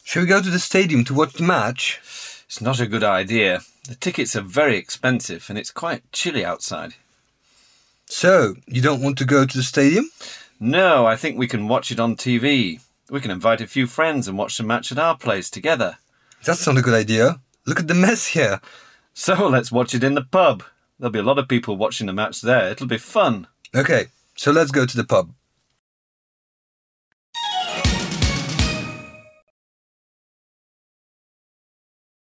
Should we go to the stadium to watch the match? It's not a good idea. The tickets are very expensive and it's quite chilly outside. So, you don't want to go to the stadium? No, I think we can watch it on TV. We can invite a few friends and watch the match at our place together. That's not a good idea. Look at the mess here. So let's watch it in the pub. There'll be a lot of people watching the match there. It'll be fun. Okay, so let's go to the pub.